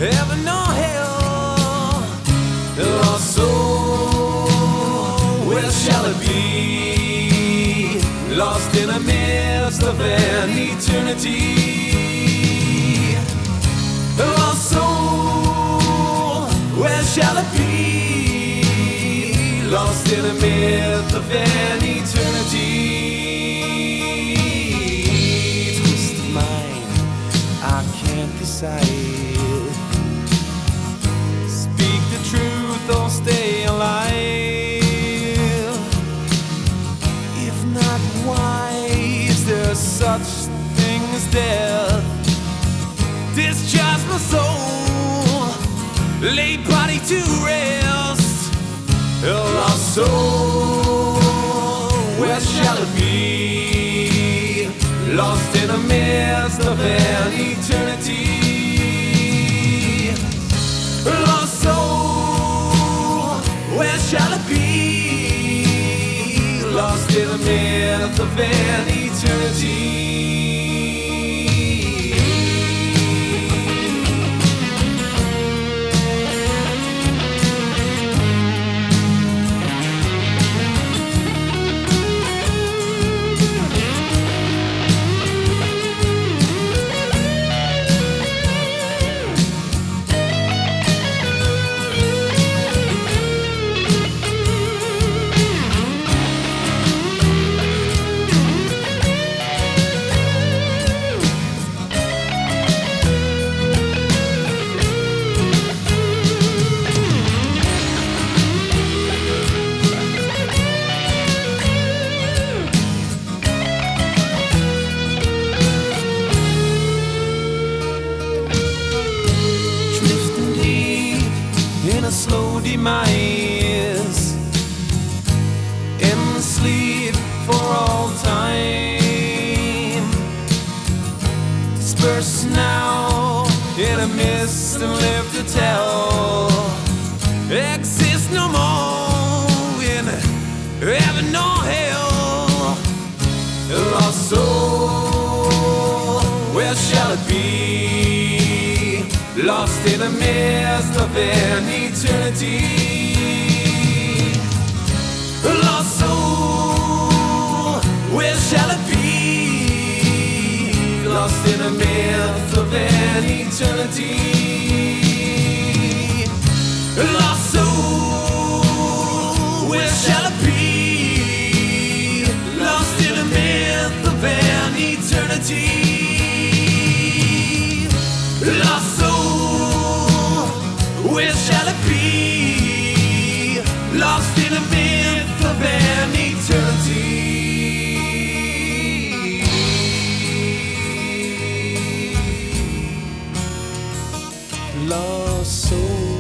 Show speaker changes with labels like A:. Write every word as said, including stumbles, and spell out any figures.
A: heaven or hell. Lost soul, where shall it be? Lost in a mist of an eternity. Lost soul, where shall it be? Lost in a myth of an eternity. Twisted mind, I can't decide. Speak the truth or stay alive. If not, why is there such thing as death? Discharge my soul, lay body to rest. Lost soul, where shall it be? Lost in a mist of an eternity. Lost soul, where shall it be? Lost in a myth of an eternity. In a slow demise, in sleep for all time, disperse now in a mist and live to tell. Exist no more in heaven or hell. Lost soul, where shall it be? Lost in a mist of an eternity. Lost soul, where shall it be? Lost in a myth of an eternity. Lost soul, where shall it be? Lost in a myth of an eternity. Lost soul, where shall it be? Lost in a myth of an eternity. Lost soul.